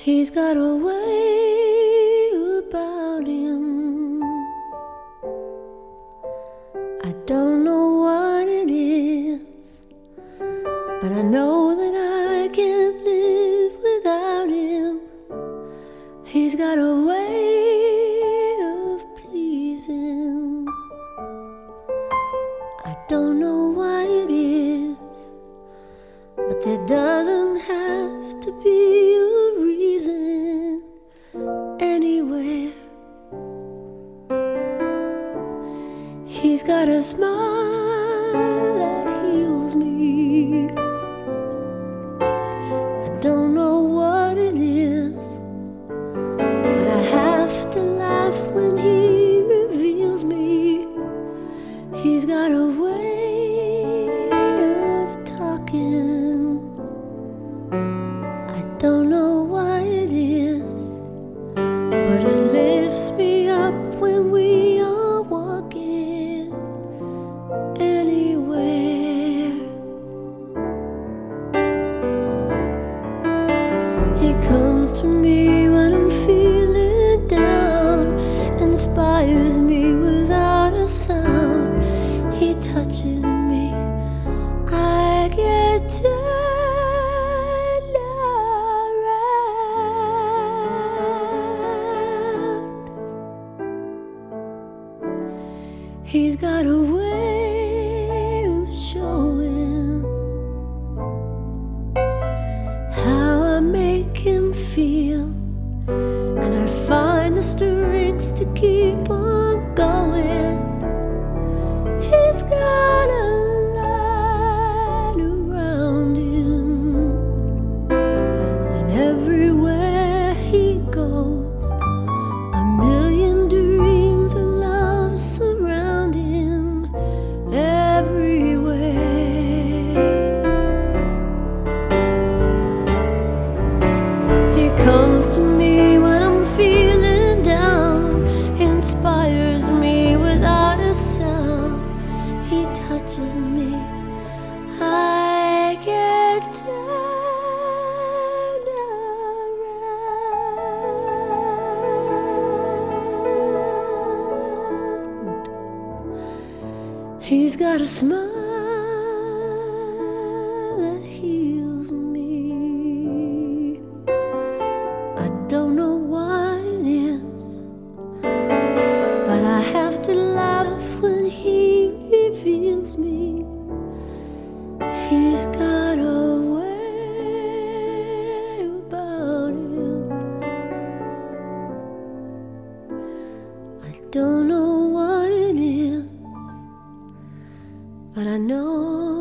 He's got a way about him. I don't know what it is, but I know that I can't live without him. He's got a way of pleasing. I don't know why it is, but there doesn't have to be a reason anywhere. He's got a smile that heals me. I don't know what it is, but I have to laugh when he reveals me. He's got a way of talking. I don't know why it is, but it lifts me up when we are walking anywhere. He comes to me when I'm feeling down, inspires me without a sound. He touches me, I get turned around. He's got a way of showing how I make him feel, and I find the strength to keep on going. He's got a light around him, and everywhere he goes, a million dreams of love surround him everywhere. He comes to me when I'm feeling down, inspires me without a sound. He touches me, I get turned around. He's got a smile that heals me. I don't know why it is, but I have to laugh when he reveals me. He's got a way about him. I don't know what it is, but I know